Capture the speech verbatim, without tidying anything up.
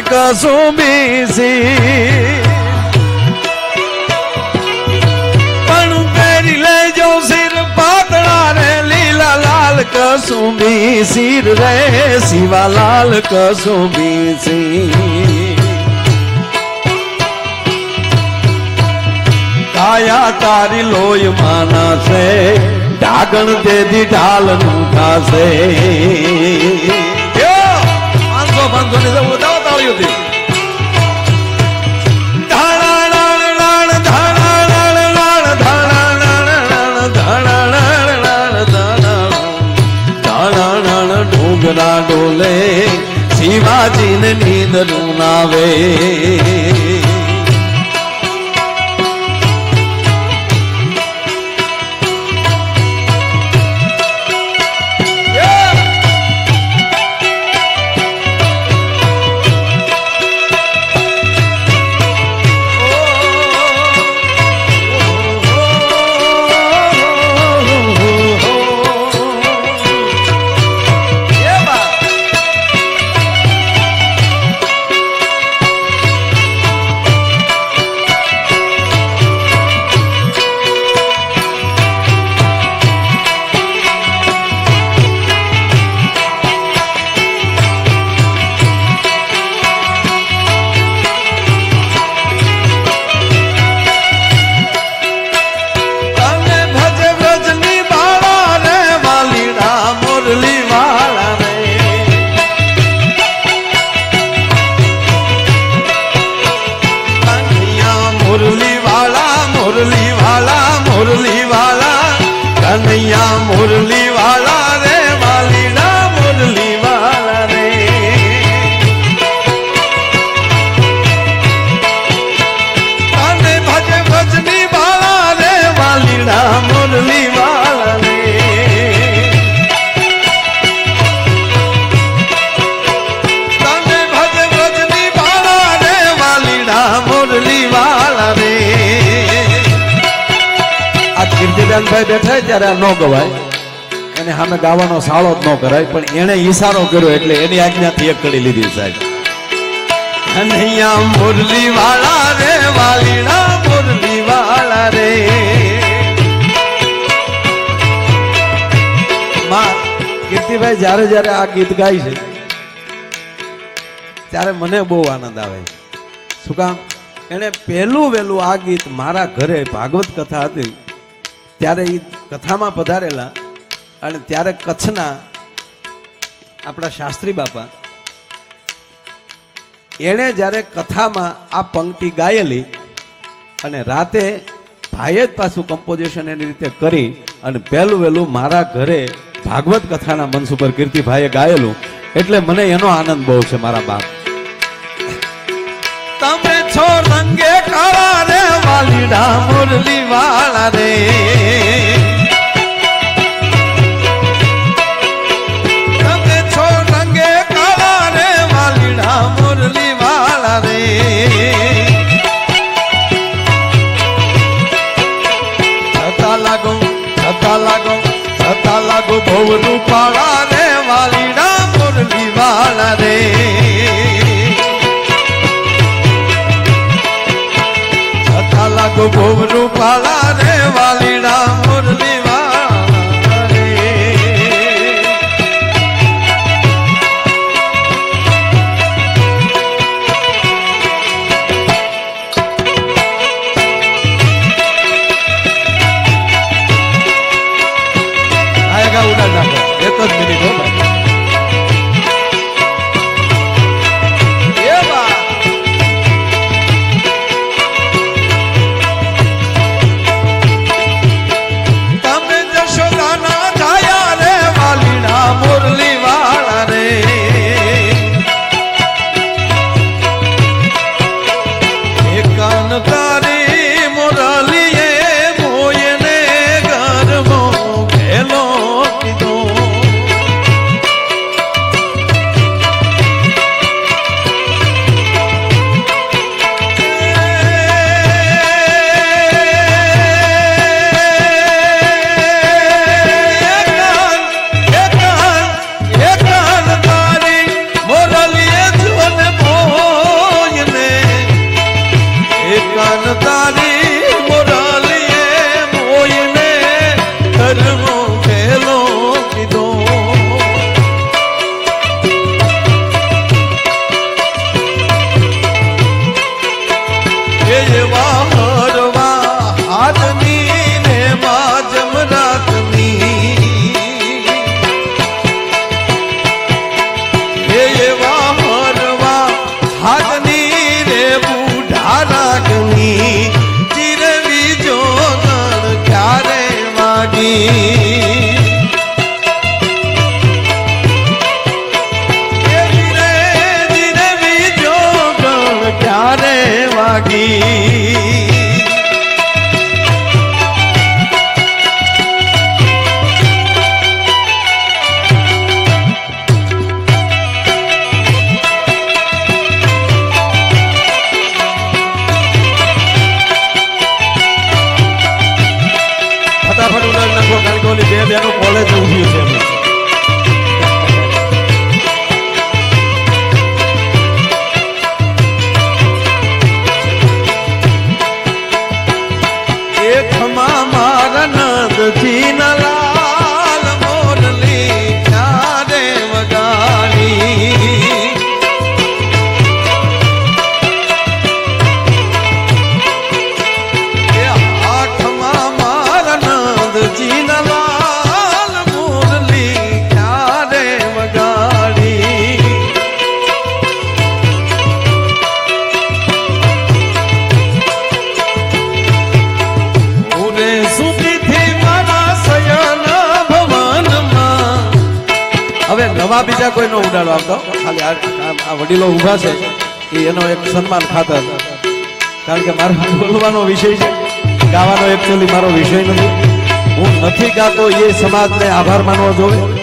Kasumbi C પણ પહેરી લેજો સિર પાતળા રે લીલા લાલ કસુંબી સિર રે શિવાલાલ કસુંબી સી કાયા તારી લોય માના છે ડાગણ દેદી ઢાલ નું થાશે પાંચસો પાંચસો ની જવું દાવ તાળીઓ થી ડોગરા ડોલે શિવાજી ને નીંદ નું નાવે કનૈયા મુરલી વાલા રે વાલીડા મુરલી વાલા રે અને ભજે ભજની વાલા રે વાલીડા મુરલી વાલા રે તને ભજે ભજની વાલા રે વાલીડા મુરલી વાલા રે કીર્તિદાનભાઈ બેઠા ત્યારે આ ન ગવાય એને સામે ગાવાનો સાળો જ ન કરાય પણ એને ઈશારો કર્યો એટલે એની આજ્ઞાથી એક કડી લીધી સાહેબ કનૈયા મુરલી વાળા રે વાલીડા મુરલી વાળા રે માં કીર્તિભાઈ જ્યારે જ્યારે આ ગીત ગાય છે ત્યારે મને બહુ આનંદ આવે શું કામ એને પહેલું વહેલું આ ગીત મારા ઘરે ભાગવત કથા હતી ત્યારે એ કથામાં પધારેલા અને ત્યારે કચ્છના આપણા શાસ્ત્રી બાપા એણે જ્યારે કથામાં આ પંક્તિ ગાયેલી અને રાતે ભાઈએ જ પાછું કમ્પોઝિશન એની રીતે કરી અને પહેલું વહેલું મારા ઘરે ભાગવત કથાના મંચ ઉપર કીર્તિભાઈએ ગાયેલું એટલે મને એનો આનંદ બહુ છે મારા બાપ તમે છો રંગે કાળા રે વાલીડા મુરલી વાળા રે તમે છો રંગે કાળા રે વાલીડા મુરલી વાળા રે છતા લાગો છતા લાગો છતા લાગો બહુ રૂપાળા રે વાલીડા મુરલી વાળા રે લાગો ભોવ રૂપાલા રે વાલીડા મુરલી વાળા રે આયગા ઉડા નાખો એક જ મિનિટ હો ભાઈ હવા બીજા કોઈ નો ઉડાડવા આવતો, ખાલી આ આ વડીલો ઊભા છે એ એનો એક સન્માન ખાતર, કારણ કે મારો બોલવાનો વિષય છે, ગાવાનો એકચ્યુઅલી મારો વિષય નથી. હું નથી ગાતો એ સમાજને આભાર માનવો જોઈએ.